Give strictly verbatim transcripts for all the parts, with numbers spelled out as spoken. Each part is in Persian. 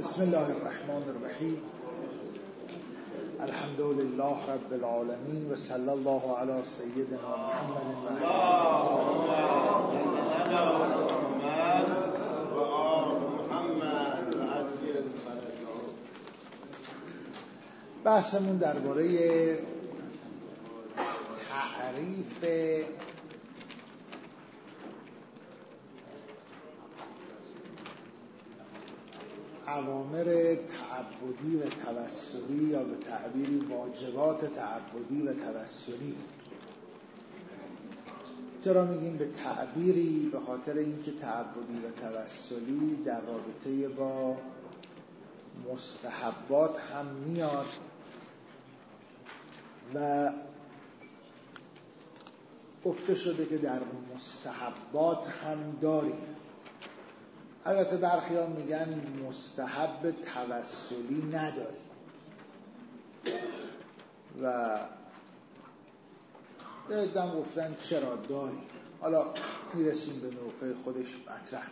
بسم الله الرحمن الرحیم. الحمد لله رب العالمین و صلی الله علی سیدنا محمد و بحثمون درباره تعریف اوامر تعبدی و توسلی یا به تعبیری واجبات تعبدی و توسلی. چرا میگیم به تعبیری؟ به خاطر اینکه تعبدی و توسلی در رابطه با مستحبات هم میاد و گفته شده که در مستحبات هم داریم. البته برخی ها میگن مستحب توسلی نداریم و دیدم گفتن چرا داریم. حالا میرسیم به نقطه خودش مطرح.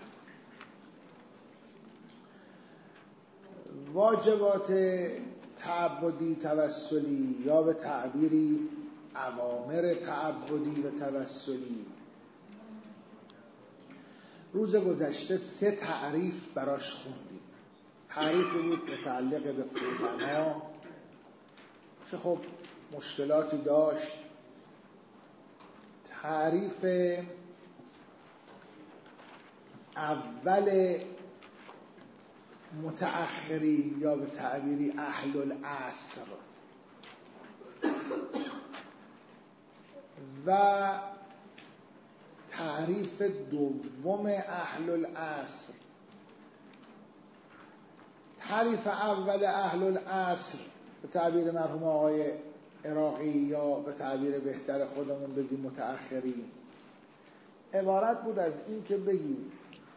واجبات تعبدی توسلی یا به تعبیری اوامر تعبدی و توسلی، روز گذشته سه تعریف براش خوندیم. تعریفی بود متعلق به قدما که خب مشکلاتی داشت. تعریف اول متأخری یا به تعبیری اهل العصر و تعریف دوم اهل العصر. تعریف اول اهل العصر به تعبیر مرحوم آقای عراقی یا به تعبیر بهتر خودمون بگیم متأخرین، عبارت بود از این که بگیم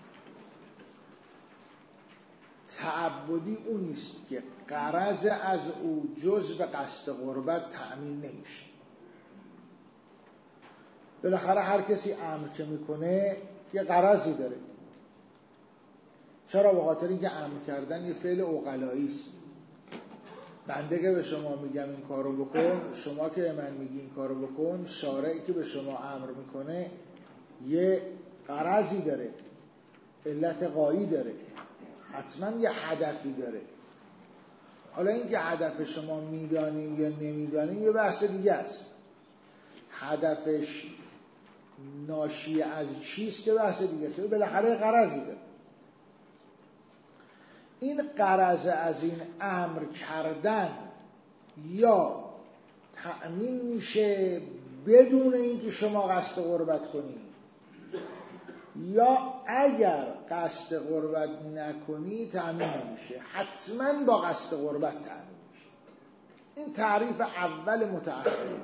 تعبدی اون است که غرض از او جز به قصد قربت تأمین نمیشه. بالاخره هر کسی امر که میکنه یه غرضی داره. چرا؟ به خاطر اینکه امر کردن یه فعل عقلایی است. بنده که به شما میگم این کارو بکن، شما که به من میگی این کارو بکن، شارعی که به شما امر میکنه یه غرضی داره، علت غایی داره، حتما یه هدفی داره. حالا اینکه هدف شما میدانیم یا نمیدانیم یه بحث دیگه است. هدفش ناشی از چیست که بحث دیگه است. بالاخره غرضی داره. این غرض از این امر کردن یا تأمین میشه بدون اینکه شما قصد قربت کنید، یا اگر قصد قربت نکنی تأمین نمیشه، حتما با قصد قربت تأمین میشه. این تعریف اول متأخر.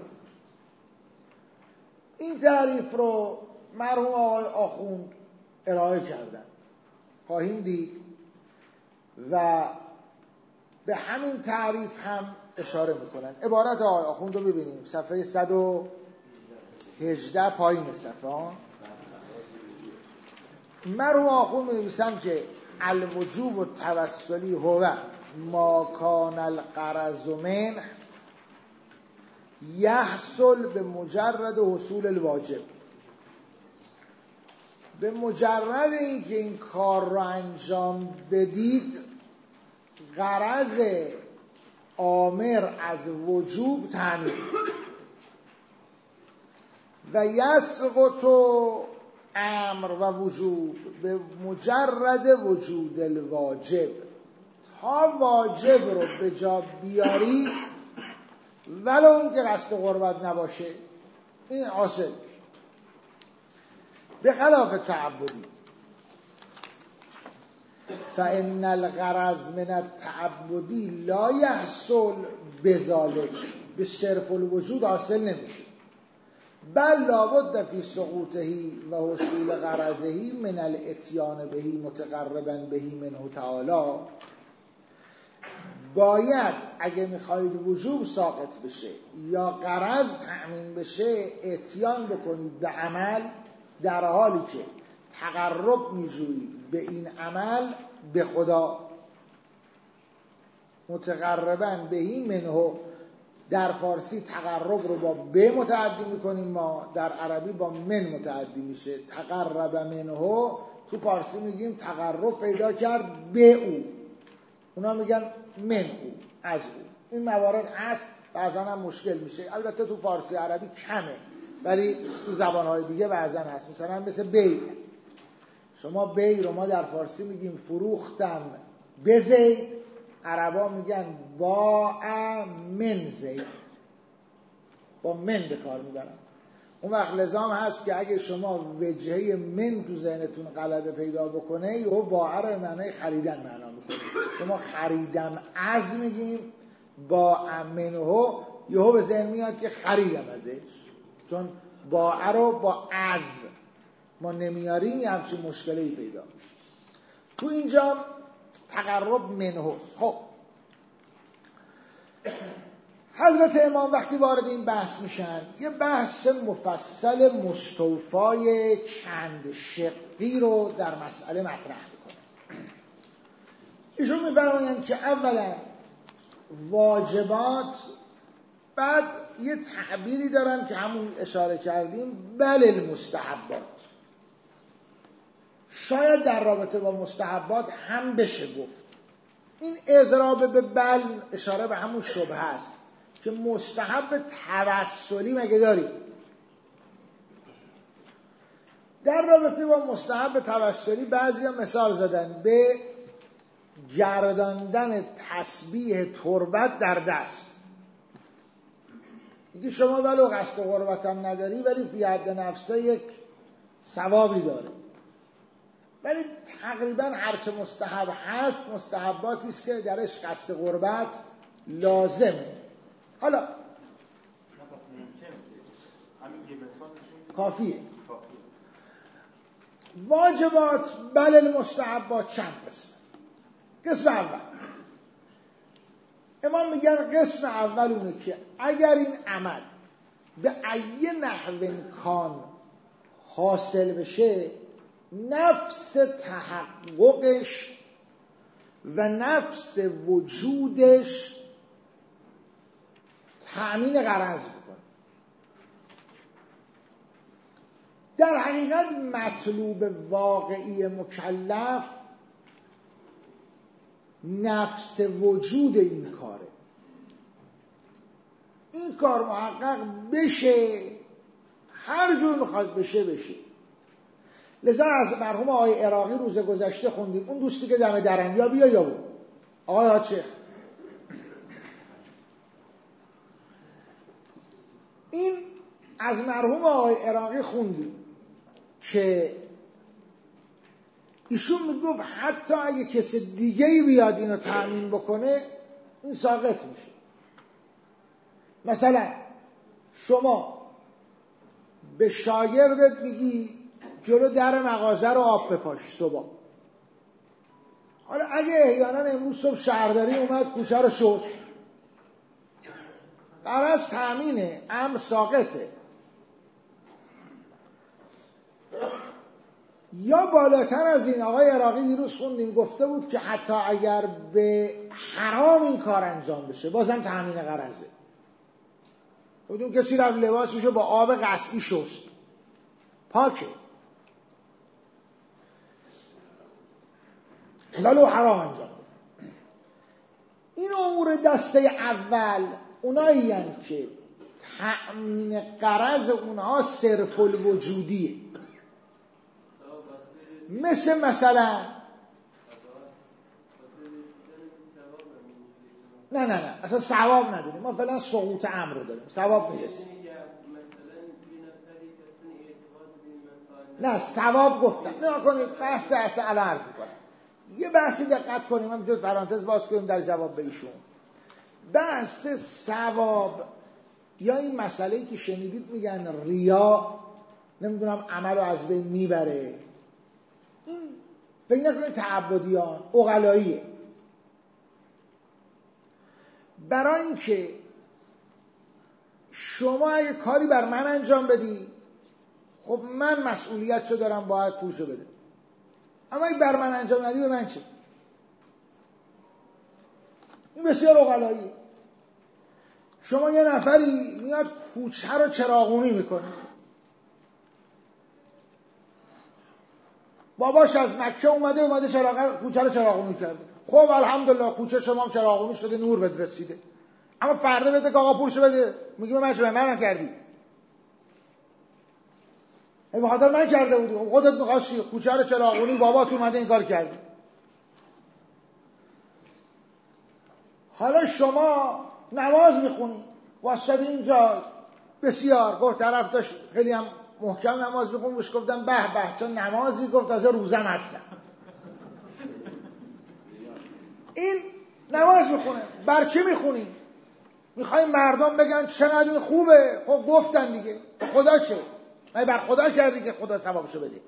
این تعریف رو مرحوم آقای آخوند ارائه کردن، خواهیم دید، و به همین تعریف هم اشاره میکنن. عبارت آقای آخوند رو ببینیم، صفحه صد و هجده پایین صفحه. مرحوم آخوند می‌نویسن که الوجوب و توسلی هو ما کان الغرض منه یحصل به مجرد حصول الواجب. به مجرد اینکه این کار رو انجام بدید، غرض آمر از وجوب تأمین و یسقط امر و وجوب به مجرد وجود الواجب. تا واجب رو به جا بیاری ولو اون که قصد قربت نباشه این حاصل میشه. به خلاف تعبدی، فإن الغرض من التعبدی لا یحصل بذالک، به صرف الوجود حاصل نمیشه، بل لابد فی سقوطه و حصول غرضه من الاتیان بهی متقربا بهی منه تعالی. باید اگه میخواید وجوب ساقط بشه یا غرض تأمین بشه، اتیان بکنید به عمل در حالی که تقرب میجویید به این عمل به خدا. متقربا بهی منه، در فارسی تقرب رو با به متعدی میکنیم ما، در عربی با من متعدی میشه. تقرب منه تو فارسی میگیم تقرب پیدا کرد به او، اونا میگن من او، از او. این موارد هست، بعضا هم مشکل میشه. البته تو فارسی عربی کمه، ولی تو زبانهای دیگه بعضا هست. مثلا مثل بی، شما بی رو ما در فارسی میگیم فروختم به زید، عربا میگن با من زید، با من به کار میبرن. اون وقت لزام هست که اگه شما وجهه من تو ذهنتون غلبه پیدا بکنه، یهو با رو معنای خریدن معنا میکنه. شما خریدم از میگیم، با منه یهو به ذهن میاد که خریدم ازش، چون با رو با از ما نمیاریم، یه همچین مشکلی پیدا میشه. تو اینجا تقرب منه. خب حضرت امام وقتی وارد این بحث میشن، یه بحث مفصل مستوفای چند شقی رو در مسئله مطرح میکنن. ایشون میفرمایند که اولا واجبات، بعد یه تعبیری دارن که همون اشاره کردیم، بل المستحبات. شاید در رابطه با مستحبات هم بشه گفت. این اضراب به بل اشاره به همون شبهه است که مستحب توسلی مگه داریم؟ در رابطه با مستحب توسلی بعضی هم مثال زدن به گرداندن تسبیح تربت در دست. میگه شما ولو قصد قربت هم نداری، ولی فی حد نفسه یک ثوابی داره. ولی تقریبا هرچه مستحب هست مستحباتی است که درش قصد قربت لازمه. حالا کافیه. واجبات بل المستحبات چند قسم. قسم اول، امام میگن قسم اول اونه که اگر این عمل به ای نحو کان حاصل بشه، نفس تحققش و نفس وجودش تأمین غرض بکنه. در حقیقت مطلوب واقعی مکلف نفس وجود این کاره. این کار محقق بشه، هر جور میخواد بشه بشه. لذا از مرحوم آقای عراقی روز گذشته خوندیم، اون دوستی که دم درن، یا بیا یا بود آقای حاجی، این از مرحوم آقای عراقی خوندیم که ایشون میگفت حتی اگه کسی دیگه‌ای بیاد اینو تأمین بکنه، این ساقط میشه. مثلا شما به شاگردت میگی جلو در مغازه رو آب بپاش صبح. حالا اگه احیانا امروز صبح شهرداری اومد کوچه رو شست، غرض تأمینه، امر ساقطه. یا بالاتر از این، آقای عراقی دیروز خوندیم گفته بود که حتی اگر به حرام این کار انجام بشه بازم تأمین غرضه. بودیم کسی رفت لباسشو با آب قصعی شست، پاکه، ولو حرام انجام بشه. این امور دسته اول اونایی هستند که تأمین غرض اونها صرف الوجودیه. مثل مثلا نه نه نه اصلا ثواب نداریم، ما فعلا سقوط امر رو داریم، ثواب میرسیم. نه ثواب گفتم نه کنید، بحث اصلا الان عرض میکنم. یه بحثی دقت کنیم، هم جز پرانتز باز کنیم در جواب به ایشون. بحث ثواب یا این مسئله‌ای که شنیدید میگن ریا، نمیدونم عمل رو از بین میبره، این فکر نکنید تعبدیان، عقلاییه. برای اینکه شما اگه کاری بر من انجام بدی، خب من مسئولیتشو دارم، باید پولشو بده. اما اگه بر من انجام ندی، به من چه؟ این بسیار عقلاییه. شما یه نفری میاد کوچه رو چراغونی میکنه، باباش از مکه اومده اومده چراغ کوچه رو چراغونی کرده. خب الحمدلله کوچه شما هم چراغونی شده، نور بهت رسیده. اما فردا بده که آقا پولشو بده، میگه من چه من نکردی؟ ای بخاطر من کرده بودی، خودت می‌خواستی کوچه رو چراغونی، بابا تو اومده این کار کردی. حالا شما نماز میخونی، واسه اینجا بسیار گفت طرف داشت خیلی هم محکم نماز میخون، بهش گفتم به به چون نمازی، گفت تازه روزم هستم. این نماز میخونه. بر چی میخونی؟ میخوای مردم بگن چقدر این خوبه؟ خب گفتن دیگه. خدا چه؟ من بر خدا کردی که خدا ثوابشو بده.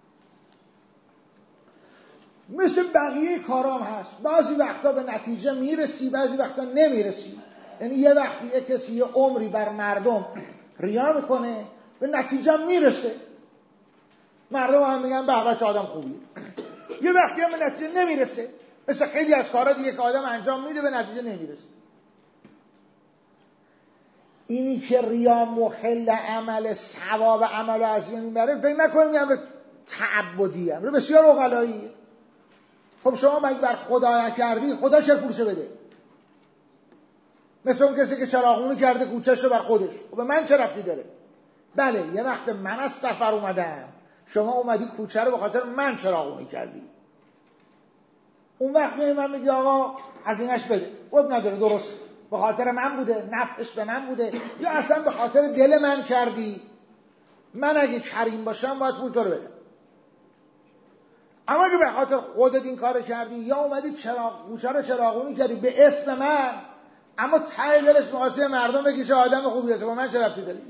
مثل بقیه کارام هست، بعضی وقتا به نتیجه میرسی، بعضی وقتا نمیرسی. یعنی یه وقتی یه کسی یه عمری بر مردم ریا میکنه، به نتیجه میرسه، مردم هم میگن به بچه آدم خوبیه. یه وقتی هم به نتیجه نمیرسه، مثل خیلی از کارها دیگه که آدم انجام میده به نتیجه نمیرسه. اینی که ریا مخل عمل، ثواب عمل از بین میبره، فکر نکنیم امر تعبدی، امر بسیار عقلاییه. خب شما مگه بر خدا نکردی، خدا چه پولشو بده؟ مثل اون کسی که چراغونی کرده کوچه‌شو بر خودش، خب به من چه ربطی داره؟ بله یه وقت من از سفر اومدم، شما اومدی کوچه رو به خاطر من چراغونی کردی، اون وقت می من میگی آقا هزینه‌اش بده، خب نداره، درست به خاطر من بوده، نفعش به من بوده، یا اصلا به خاطر دل من کردی، من اگه کریم باشم باید پول تو رو بدم. اما اگه به خاطر خودت این کارو کردی، یا اومدی چراغ کوچه رو چراغونی کردی به اسم من، اما ته دلش می‌خواسته مردم بگی چه آدم خوبی هست، با من چه ربطی داری؟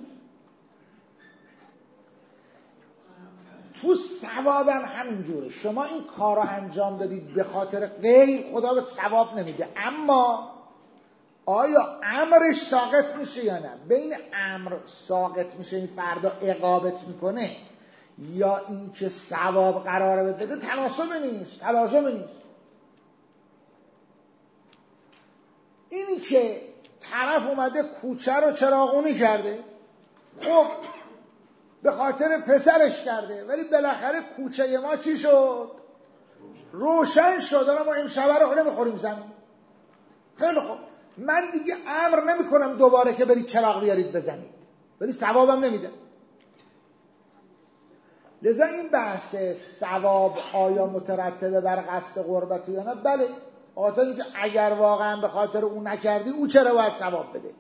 تو ثوابم همینجوره. شما این کار رو انجام دادید به خاطر غیر، خدا به ثواب نمیده. اما آیا امرش ساقط میشه یا نه؟ بین امر ساقط میشه، این فردا عقابت میکنه، یا اینکه ثواب قراره بده، تناسب نیست، تلازم نیست. اینی که طرف اومده کوچه رو چراغونی کرده، خب به خاطر پسرش کرده، ولی بالاخره کوچه ما چی شد؟ روشن شد. الان ما امشب رو نمیخوریم زمین. خیلی خوب، من دیگه امر نمی کنم دوباره که برید چراغ بیارید بزنید، ولی ثوابم نمیده. لذا این بحث ثواب آیا مترتبه بر قصد قربت یا نه؟ بله، خاطر اینکه اگر واقعا به خاطر اون نکردی، او چرا باید ثواب بده؟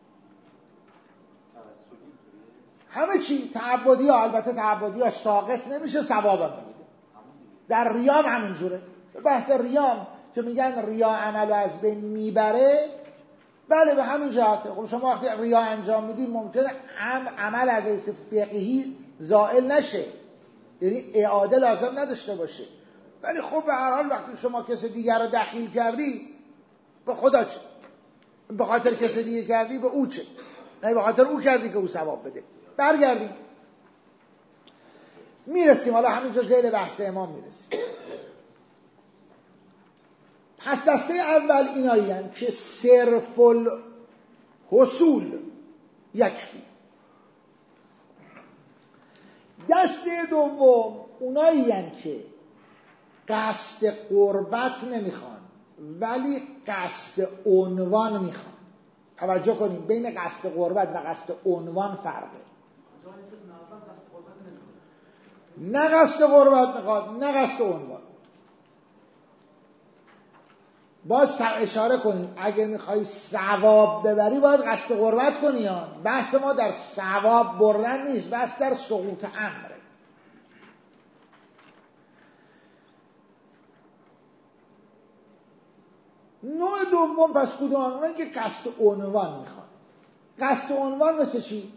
همه چی تعبدی ها، البته تعبدی ها ساقط نمیشه، ثوابم نمیده. در ریام همینجوره. بحث ریام که میگن ریا عمل از بین میبره، بله به همین جهته. خب شما وقتی ریا انجام میدید ممکنه هم عمل از حیث فقهی زائل نشه، یعنی اعاده لازم نداشته باشه، ولی خب به هر حال وقتی شما کسی دیگر رو دخیل کردی، به خدا چه؟ به خاطر کسی دیگه کردی، به او چه؟ نه به خاطر او کردی که او ثواب بده. برگردیم میرسیم، حالا همینجا زیر بحث امام میرسیم. پس دسته اول اینایی هستند که صرف الحصول یکفی. دسته دوم اونایی هستند که قصد قربت نمیخوان ولی قصد عنوان میخوان. توجه کنیم بین قصد قربت و قصد عنوان فرقه. نه قصد قربت میخواد نه قصد عنوان. باز اشاره کنیم اگه میخوای ثواب ببری باید قصد قربت کنی. ها بحث ما در ثواب بردن نیست، بحث در سقوط امره. نوع دوم پس کدوم؟ اونایی که قصد عنوان میخوان. قصد عنوان مثل چی؟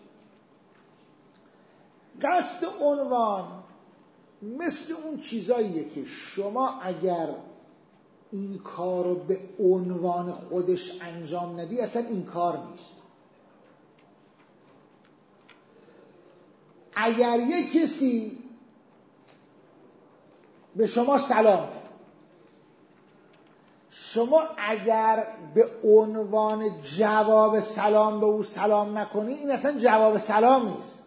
قصد عنوان مثل اون چیزاییه که شما اگر این کار رو به عنوان خودش انجام ندی اصلا این کار نیست. اگر یک کسی به شما سلام کرد، شما اگر به عنوان جواب سلام به او سلام نکنی، این اصلا جواب سلام نیست.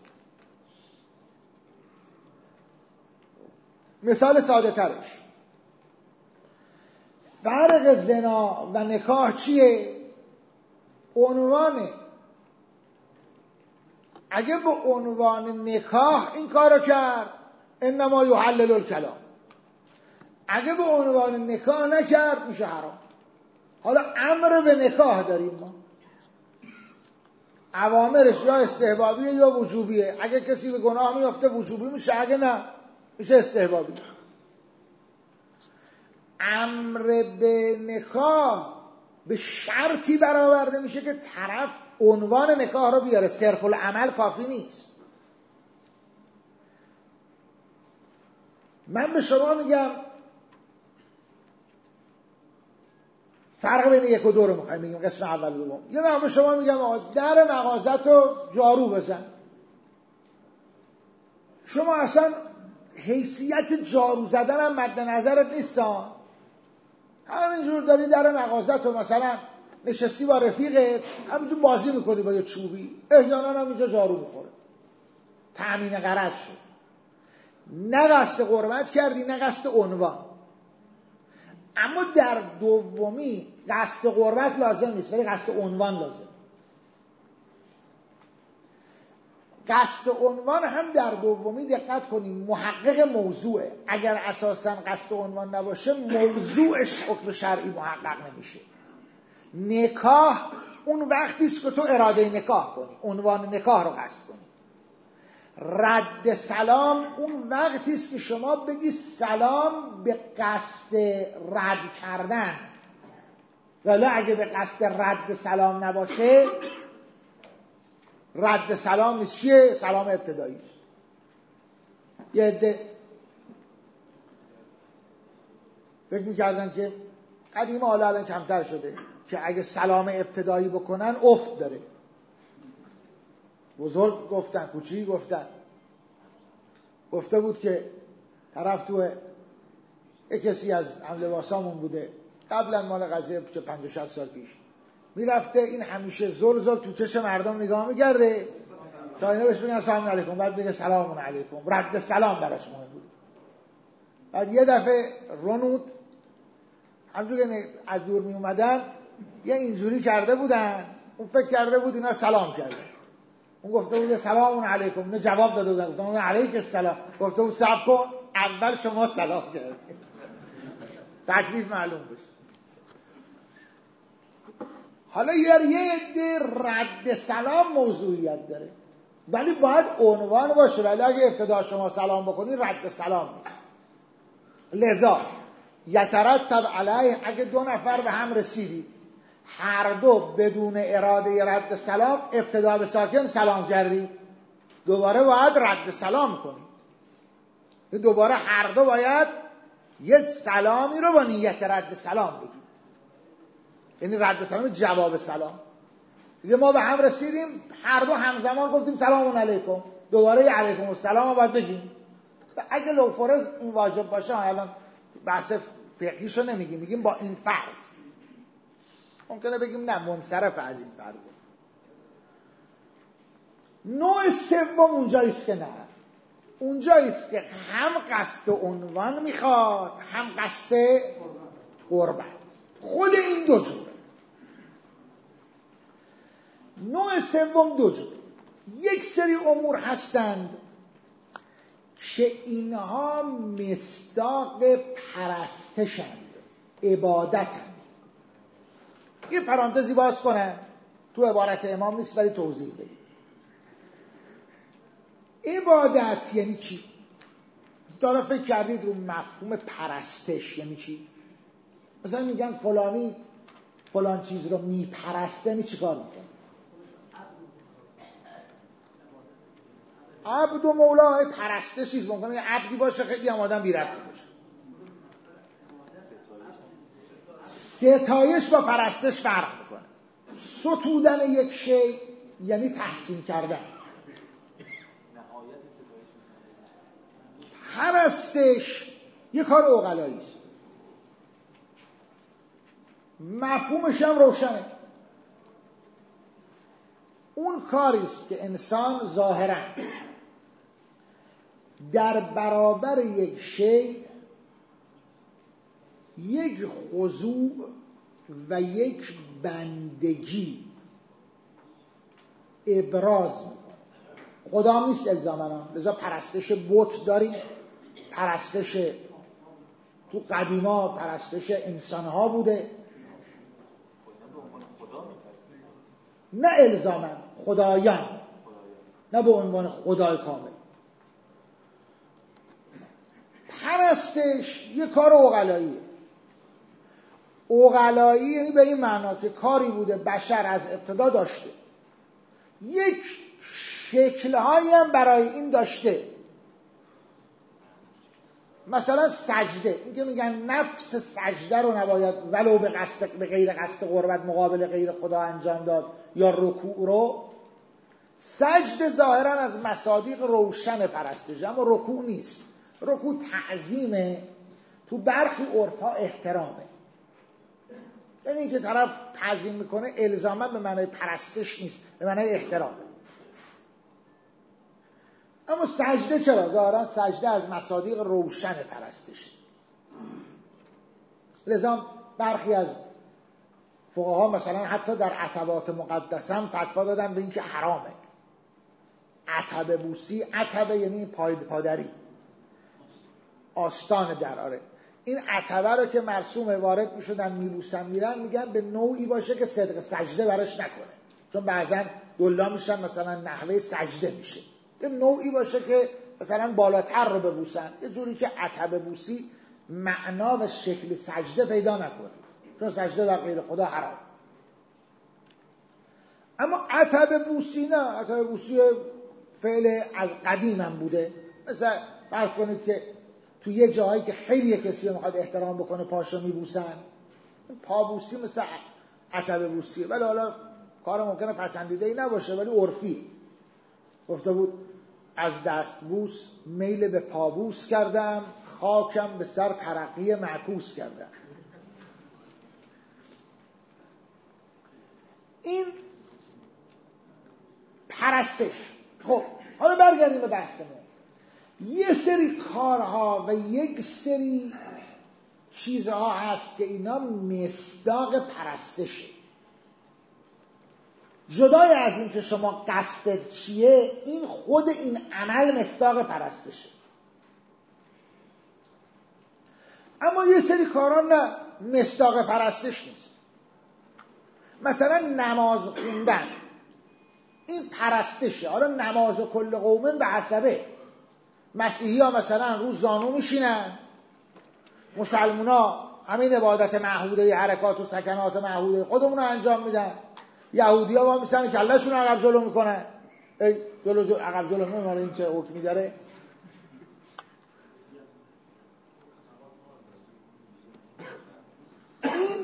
مثال ساده ترش، فرق زنا و نکاح چیه؟ عنوانه. اگه به عنوان نکاح این کارو کرد، انما یحلل الکلام. اگه به عنوان نکاح نکرد، میشه حرام. حالا امر به نکاح داریم ما، اوامرش یا استحبابیه یا وجوبیه. اگه کسی به گناه میفته وجوبی میشه، اگه نه میشه استحبابی. امر به نکاح به شرطی برآورده میشه که طرف عنوان نکاح رو بیاره، صرف العمل کافی نیست. من به شما میگم فرق بین یک و دو رو میخوایم بگیم، قسم اول و دوم. یه وقت به شما میگم آقا در مغازت رو جارو بزن. شما اصلا حیثیت جارو زدن هم مد نظرت نیستا، همینجور داری در مغازت رو مثلا نشستی با رفیقت همینجور بازی میکنی با یه چوبی، احیانا هم اینجا جارو میخوره، تأمین غرض شد. نه قصد قربت کردی نه قصد عنوان. اما در دومی قصد قربت لازم نیست ولی قصد عنوان لازم. قصد عنوان هم در دومی دقت کنیم محقق موضوعه. اگر اساساً قصد عنوان نباشه موضوعش حکم شرعی محقق نمیشه. نکاح اون وقتی است که تو اراده نکاح کنی، عنوان نکاح رو قصد کنی. رد سلام اون وقتی است که شما بگی سلام به قصد رد کردن، ولی اگه به قصد رد سلام نباشه، رد سلام نیست. چیه؟ سلام ابتدایی. یه عده فکر میکردن که قدیم، حالا الان کمتر شده، که اگه سلام ابتدایی بکنن افت داره. بزرگ گفتن، کوچیک گفتن. گفته بود که طرف تو یک کسی از هم لباسامون بوده، قبلا مال قضیه پنجاه شصت سال پیش، میرفته این همیشه زل زل تو چش مردم نگاه میگرده تا اینا بهش بگن سلام علیکم، بعد بگه سلام علیکم. رد سلام براش مهم بود. بعد یه دفعه رونود همجور که از دور می اومدن یه اینجوری کرده بودن، اون فکر کرده بود اینا سلام کرده. اون گفته بود سلام علیکم، نه جواب داده بودن، گفتن علیک السلام. گفته بود صبر کن اول شما سلام کردید تکلیف معلوم بشه. حالا یه عده رد سلام موضوعیت داره ولی باید عنوان باشه، ولی اگه ابتدا شما سلام بکنی رد سلام نیست. لذا یترتب علیه، اگه دو نفر به هم رسیدی هر دو بدون اراده رد سلام ابتدا به ساکن سلام کردی، دوباره باید رد سلام کنی. دوباره هر دو باید یک سلامی رو با نیت رد سلام بگی، یعنی رد سلام جواب سلام. دیگه ما به هم رسیدیم هر دو همزمان گفتیم سلام علیکم، دوباره علیکم السلام رو باید بگیم. و اگه لو فرض این واجب باشه، الان بحث فقهیشو نمیگیم، میگیم با این فرض ممکنه بگیم نه منصرف از این فرضه. نوع سوم اونجاییست که نه، اونجاییست که هم قصد عنوان میخواد هم قصد قربت. خود این دو جوره. نوع سوم دو جوره. یک سری امور هستند که اینها مصداق پرستشند، عبادتند. یه پرانتزی باز کنم، تو عبارت امام نیست ولی توضیح بدیم. عبادت یعنی چی؟ دارا فکر کردید رو مفهوم پرستش یعنی چی؟ مثلا میگن فلانی فلان چیز رو میپرسته، یعنی چی کار میکنه؟ عبد و مولا پرستش چیز ممکنه یه عبدی باشه خیلی هم آدم بی‌ربطی باشه. ستایش با پرستش فرق میکنه. ستودن یک شی یعنی تحسین کردن. پرستش یک کار عقلایی است. مفهومش هم روشنه. اون کاریست که انسان ظاهراً در برابر یک شی یک خضوع و یک بندگی ابراز میکنه. خدا نیست الزاماً، لذا پرستش بت داریم، پرستش تو قدیما پرستش انسانها بوده، نه الزاماً خدایان، نه به عنوان خدای کامل. پرستش یه کار عقلاییه. عقلایی یعنی به این معنا که کاری بوده بشر از ابتدا داشته، یک شکل‌هایی هم برای این داشته. مثلا سجده، این که میگن نفس سجده رو نباید ولو به قصد به غیر قصد قربت مقابل غیر خدا انجام داد، یا رکوع رو. سجده ظاهرا از مصادیق روشن پرستش، اما رکوع نیست. رکوع تعظیمه، تو برخی عرف‌ها احترامه. یعنی این که طرف تعظیم میکنه الزاما به معنای پرستش نیست، به معنای احترامه. اما سجده چرا؟ ظاهرا سجده از مصادیق روشن پرستش. لذا برخی از فقها مثلا حتی در عتبات مقدسه هم فتوا دادن به این که حرامه. عتبه بوسی، عتبه یعنی پای پادری، آستان در. آره این عتبه رو که مرسوم وارد میشدن میبوسن میرن، میگن به نوعی باشه که صدق سجده براش نکنه، چون بعضن دلا میشن مثلا نحوه سجده میشه. یه نوعی باشه که مثلا بالاتر رو ببوسن، یه جوری که عتبه بوسی معنا و شکل سجده پیدا نکنه، چون سجده در غیر خدا حرام. اما عتبه بوسی نه، عتبه بوسی فعل از قدیم هم بوده. مثلا فرض کنید که تو یه جایی که خیلی کسی رو میخواد احترام بکنه پاشو میبوسن، پابوسی مثل عتبه بوسیه، ولی حالا کار ممکنه پسندیده ای نباشه، ولی عرفی. گفته بود از دستبوس میل به پابوس کردم، خاکم به سر ترقی معکوس کردم. این پرستش. خب حالا برگردیم به بحثمون. یه سری کارها و یک سری چیزها هست که اینا مصداق پرستشه. جدای از این که شما قصدت چیه، این خود این عمل مصداق پرستشه. اما یه سری کارها نه، مصداق پرستش نیست. مثلا نماز خوندن، این پرستشه. حالا نماز و کل قومن به حسبه. مسیحی ها مثلا روز زانو میشینن، مسلمان ها همین عبادت معهوده، حرکات و سکنات معهوده خودمون رو انجام میدن. یهودی ها با میسن کلشون عقب جلو میکنن. ای جلو جلو عقب جلو میکنن. این چه حکمی داره؟ این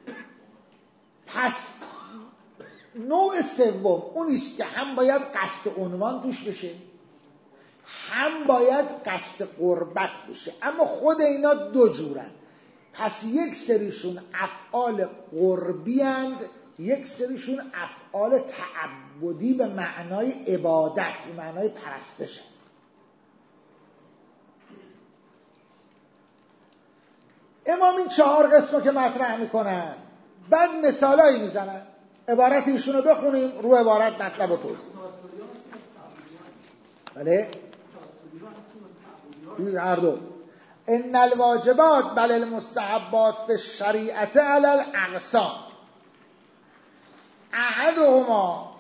پس نوع سوم اونیست که هم باید قصد عنوان توش بشه، هم باید قصد قربت بشه. اما خود اینا دو جورن. پس یک سریشون افعال قربی اند، یک سریشون افعال تعبدی به معنای عبادت، به معنای پرستش. امام این چهار قسمو که مطرح میکنن، بعد مثالایی میزنن. عبارت ایشونو بخونیم، رو عبارت مطلب و توضیح. بله؟ هر دو. ان الواجبات بل المستحبات فی الشریعه علی الاقسام احدهما.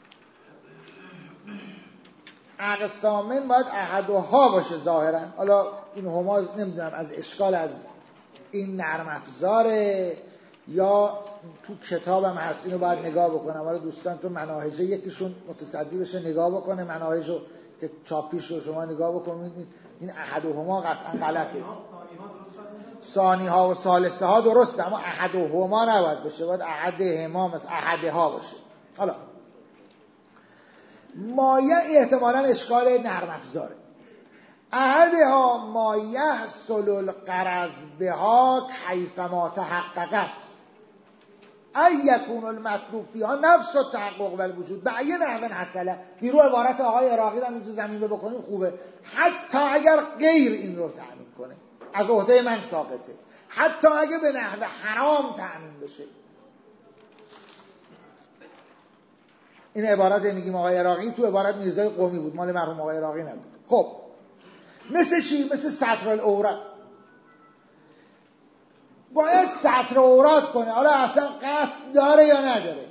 اقسامن باید احدها باشه ظاهرا. حالا این هما نمیدونم از اشکال از این نرم افزاره یا تو کتابم هست، اینو باید نگاه بکنم. حالا دوستان تو مناهجه یکیشون متصدی بشه نگاه بکنه، مناهجو که چاپیش رو شما نگاه بکنید. این احدهما قطعا غلطه. ثانی ها و ثالثه ها درسته، اما احدهما نباید باشه، باید احدهما مثل احدها باشه. حالا مایه احتمالاً اشکال نرم افزاره. احدها مایه سلول قرض بها کیفما تحققت. ای یکون المطلوب فیها نفس و تحقق و الوجود به ای نحو حصله. بیرو عبارت آقای عراقی رو اینجا زمینه بکنیم خوبه. حتی اگر غیر این رو تأمین کنه از عهده من ساقطه، حتی اگه به نحو حرام تأمین بشه. این عبارت میگیم آقای عراقی، تو عبارت میرزای قومی بود، مال مرحوم آقای عراقی نبود. خب مثل چی؟ مثل ستر العورت. باید ستر عورت کنه، حالا اصلا قصد داره یا نداره.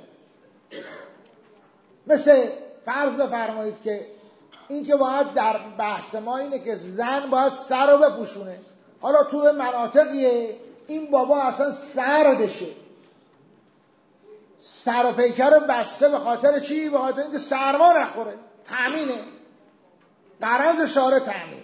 مثل فرض بفرمایید که این که باید در بحث ما اینه که زن باید سر رو بپوشونه، حالا تو مناطقیه این بابا اصلا سردشه، سر و پیکر رو بسته، به خاطر چی؟ به خاطر اینکه سرما نخوره، تأمینه، قرض شاره تأمینه.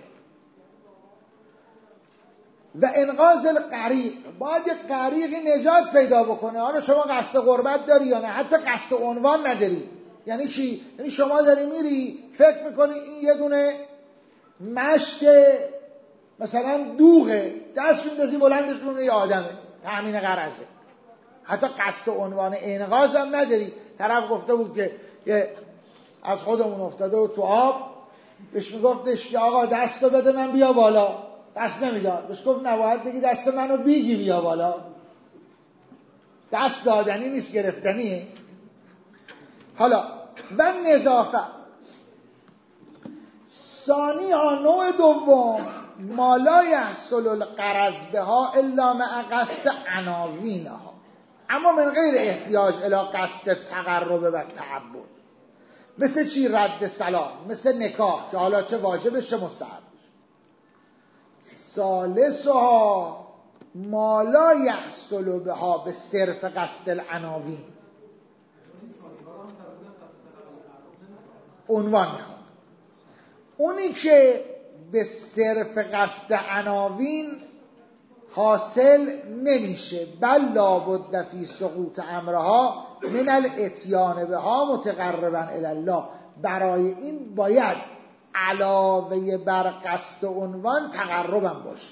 و انقاذ الغریق، باید یک غریقی نجات پیدا بکنه. حالا شما قصد غربت داری یا نه، حتی قصد عنوان نداری. یعنی چی؟ یعنی شما داری میری فکر میکنی این یه دونه مشت مثلا دوغه، دست میندازی بلندش میکنه یه آدمه، تأمین قرضه. حتی قصد عنوان انقاذ هم نداری. طرف گفته بود که یه از خودمون افتاده و تو آب، بهش میگفتش که آقا دستو بده من بیا بالا، دست نمیداد. بهش گفت نباید بگی دست منو بیگی بیا بالا، دست دادنی نیست، گرفتنیه. حالا و نظافت ثانی ها، نوع دوم، ما لا یحصل الغرض بها الا مع قصد عناوینها، اما من غیر احتیاج الی قصد تقرب و تعبد. مثل چی؟ رد سلام، مثل نکاح که حالا چه واجب چه مستحب. ثالثها ما لا یحصل بها به صرف قصد العناوین. عنوان میخواد اونی که به صرف قصد عناوین حاصل نمیشه، بل لابد فی سقوط امرها من الاتیان بها متقربا الی الله. برای این باید علاوه بر قصد عنوان تقربم باشه.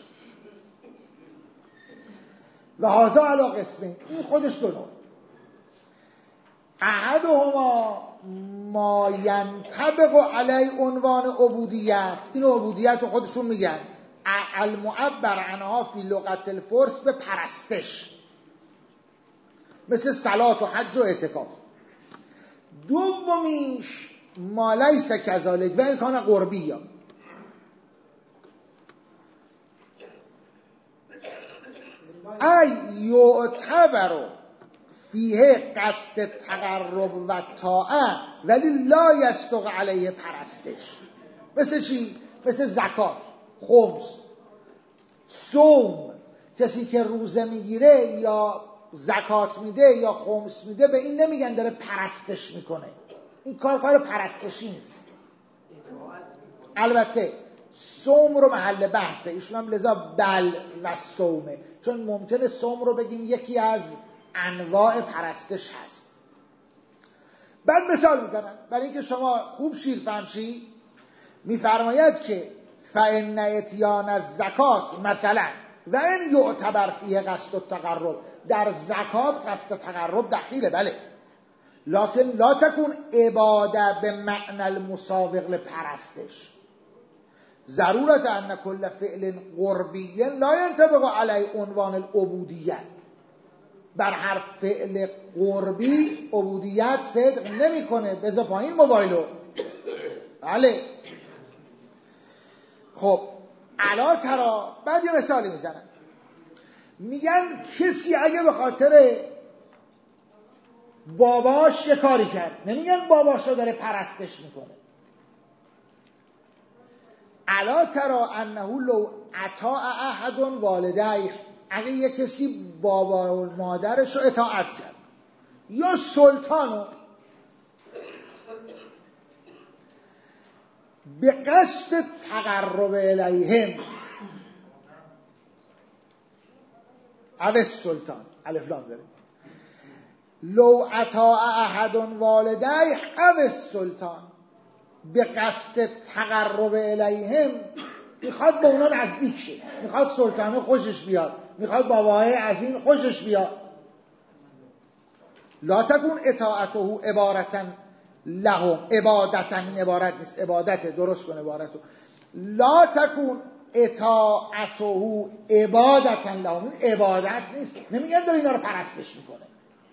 و هذا علی قسمین، این خودش دو نوع. احدهما ما ینطبق علی عنوان عبودیت، این عبودیت رو خودشون میگن المعبر عنها فی لغت الفرس به پرستش، مثل صلات و حج و اعتکاف. دومیش ما لیس کذالک و این کان قربیه، ای یعتبر فیه قصد تقرب و طاعه ولی لا یصدق علیه پرستش. مثل چی؟ مثل زکات، خمس، صوم. کسی که روزه میگیره یا زکات میده یا خمس میده به این نمیگن داره پرستش میکنه، این کار کار پرستشی نیست. البته صوم رو محل بحثه، ایشون هم لذا بل و صومه، چون ممکنه صوم رو بگیم یکی از انواع پرستش هست. بعد مثال میزنم برای اینکه شما خوب شیر فهمشی. میفرماید که فإن اتیان الزکات مثلا و این یعتبر فیه قصد التقرب، در زکات قصد تقرب دخیله، بله، لکن لا تکون عباده به معنی المسابق لپرستش. ضرورت ان کل فعل قربی لا ينطبق علی عنوان العبودیت. بر هر فعل قربی عبودیت صدق نمیکنه. بذار پایین موبایلو. بله. خب علا ترا. بعد یه مثالی میزنن، میگن کسی اگه به خاطر باباش یه کاری کرد، نمیگن باباشو داره پرستش میکنه. علا ترا انه لو اطاع احد والدیه، اگه یه کسی بابا و مادرش رو اطاعت کرد یا سلطانو به قصد تقرب الیهم، او سلطان الف لام داره، لو اطاع احد والدیه او سلطان به قصد تقرب الیهم، میخواد به اونا نزدیک شه، میخواد سلطانه خوشش بیاد، میخواد باباهای عظیم خوشش بیاد. لا تکون اطاعته عبارتا لهم، عبادتا این عبارت نیست، عبادت درست کن عبارتو، لا تکون اطاعته عبادتا لهم، این عبادت نیست، نمیگن داره اینا رو پرستش میکنه.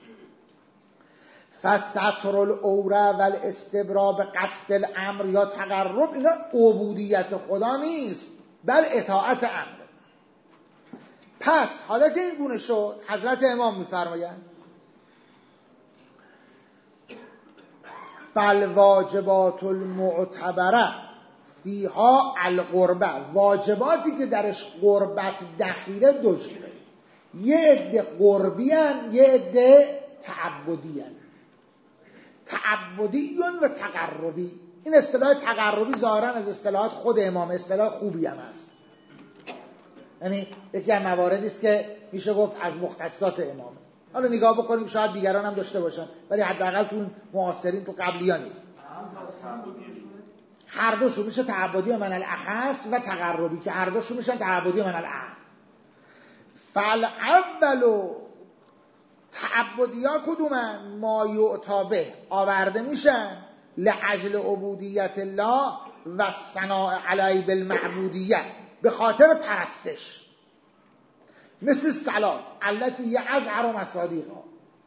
فستر العوره و الاستبراء به قصد الامر یا تقرب، اینا عبودیت خدا نیست بل اطاعت امر. پس حالا که این گونه شد، حضرت امام میفرمایند فالواجبات المعتبره فیها القربه، واجباتی که درش قربت دخیله دو جوره، یه عده قربی هن یه عده تعبدی هن. تعبدیون و تقربی، این اصطلاح تقربی ظاهرا از اصطلاحات خود امام، اصطلاح خوبی هم هست، یعنی یکی از مواردی است که میشه گفت از مختصات امامه. حالا نگاه بکنیم شاید دیگران هم داشته باشن ولی حداقل تو معاصرین تو قبلی ها نیست. هر دوشون میشه تعبدی من الاخص و تقربی که هر دوشون میشن تعبدی من الاعم. فالاولو تعبدی ها کدومن؟ ما یعتابه آورده میشن لعجل عبودیت الله و ثناء علی بالمعبودیت، به خاطر پرستش، مثل صلات التي یعذر مصادیقها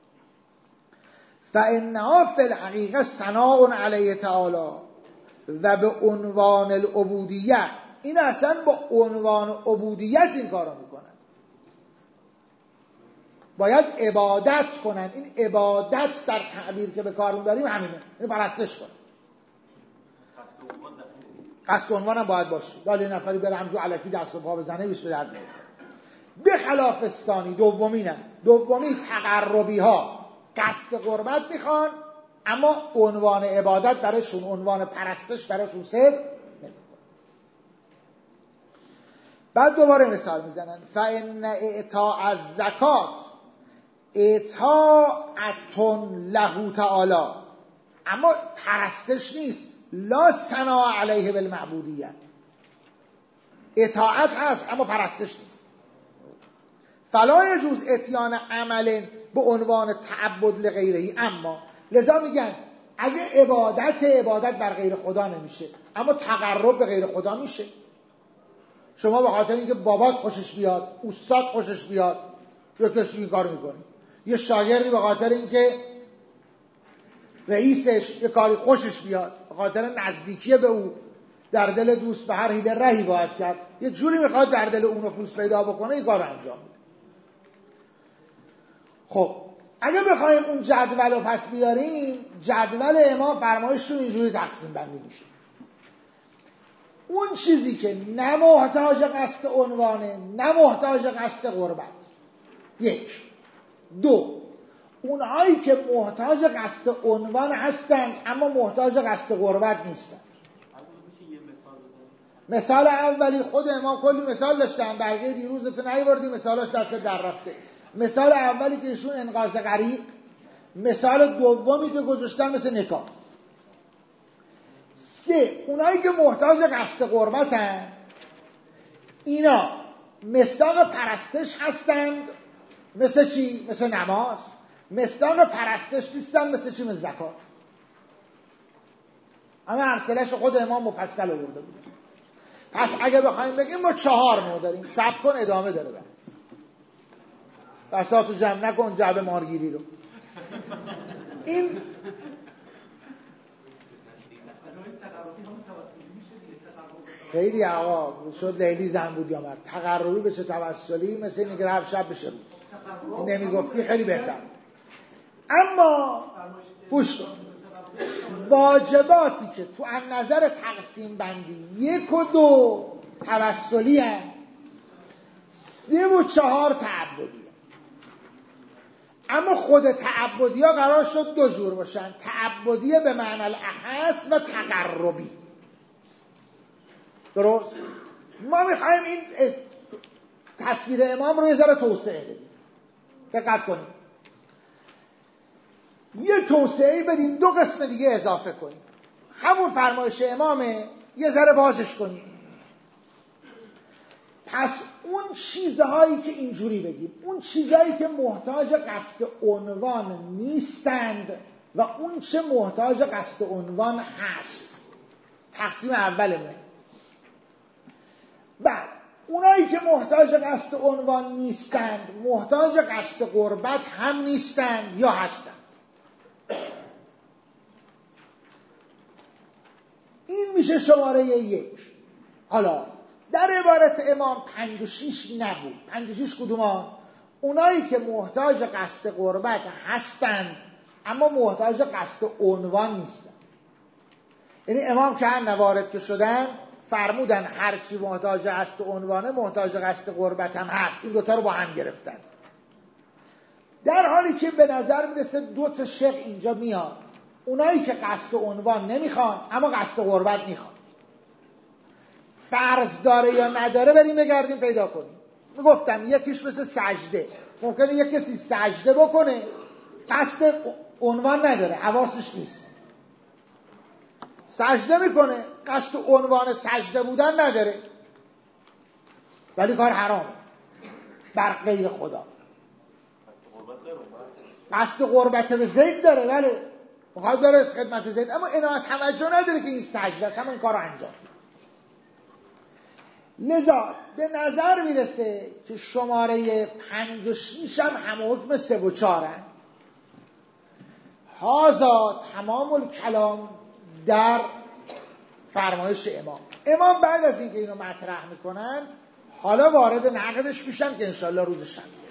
فانها فی الحقیقه ثناء علیه تعالی و به عنوان العبودیت، این اصلا با عنوان عبودیت این کارو میکنن، باید عبادت کنن. این عبادت در تعبیر که به کار میبریم همینه، این پرستش کنن. قصد عنوان هم باید باشه، دالی نفری بره همجور علکی دست و پا بزنه بیش به درد نمیخوره. به خلاف ثانی دومینه، دومی تقربی ها قصد قربت میخوان اما عنوان عبادت برایشون، عنوان پرستش برایشون صدق نمیکنه. بعد دوباره مثال میزنن فان اعطاء الزکات اطاعتون له تعالی، اما پرستش نیست، لا ثناء علیه بالمعبودیت، اطاعت هست اما پرستش نیست. فلا یجوز اتیان عمل به عنوان تعبد لغیره، اما لذا میگن اگه عبادت عبادت بر غیر خدا نمیشه اما تقرب به غیر خدا میشه. شما به خاطر اینکه بابات خوشش بیاد، استاد خوشش بیاد، یا کسی این کار میکنه، یه شاگردی به خاطر اینکه رئیسش یه کاری خوشش بیاد، به خاطر نزدیکی به او در دل دوست به هر حیله رهی باید کرد، یه جوری میخواد در دل اون نفوذ پیدا بکنه، این کار رو انجام میده. خب اگه بخوایم اون جدول رو پس بیاریم، جدول امام فرمایشتون اینجوری تقسیم بندی میشه. اون چیزی که نه محتاج قصد عنوانه نه محتاج قصد قربت، یک. دو، اونهایی که محتاج قصد عنوان هستند اما محتاج قصد قربت نیستند. مثال اولی خود امام کلی مثال داشتن، برگه دیروزتون نیاوردی مثالاش دست در رفته. مثال اولی که ایشون انقاذ غریق، مثال دومی که گذاشتن مثل نکاح. سه، اونایی که محتاج قصد قربتن اینا مصداق پرستش هستند، مثل چی؟ مثل نماز. مصداق پرستش نیستن، مثل چی؟ مثل زکات. اما امثله‌اش خود امام مفصل آورده بود. پس اگه بخوایم بگیم ما چهار نوع داریم، صبر کن ادامه داره بحث. بساطو جمع نکن جعب مارگیری رو. این خیلی آقا شد لیلی زن بود یا مرد، تقربی بشه توسلی، مثل اینی که رب شب بشه روز. این نمیگفتی خیلی بهتر. اما گوش کن، واجباتی که تو از نظر تقسیم بندی یک و دو توسلی هست، سه و چهار تعبدی هست. اما خود تعبدی ها قرار شد دو جور باشن، تعبدی به معنی الاخص و تقربی. درست؟ ما میخوایم این تصویر امام رو یه ذره توسعه بدیم. دقت کنیم، یه توسعه بدیم، دو قسم دیگه اضافه کنیم، همون فرمایش امامه یه ذره بازش کنیم. پس اون چیزهایی که اینجوری بگیم، اون چیزهایی که محتاج قصد عنوان نیستند و اون چه محتاج قصد عنوان هست، تقسیم اولمون. بعد اونایی که محتاج قصد عنوان نیستند، محتاج قصد قربت هم نیستند یا هستند. این میشه شماره یک. حالا در عبارت امام پنج و شیش نبود. پنج و شیش کدومان؟ اونایی که محتاج قصد قربت هستند اما محتاج قصد عنوان نیستند. یعنی امام که هر وارد که شدن فرمودن هرچی محتاج قصد عنوانه محتاج قصد قربت هم هست. این دوتا رو با هم گرفتن. در حالی که به نظر میرسه دو تا شق اینجا میاد. اونایی که قصد عنوان نمیخوان اما قصد قربت میخوان. فرض داره یا نداره بریم بگردیم پیدا کنیم. میگفتم یکیش مثل سجده، ممکنه یک کسی سجده بکنه قصد عنوان نداره، حواسش نیست، سجده میکنه قصد عنوان سجده بودن نداره ولی کار حرامه بر غیر خدا. قصد قربت به زید داره، ولی میخواد داره از خدمت زید اما عنایت توجه نداره که این سجده است، همه این کار رو انجام. لذا به نظر میرسه که شماره پنج و شیش هم همه حکم سه و چارن. هازا تمام الکلام در فرمایش امام. امام بعد از اینکه اینو مطرح میکنن حالا وارد نقدش میشن که انشالله روز شنبه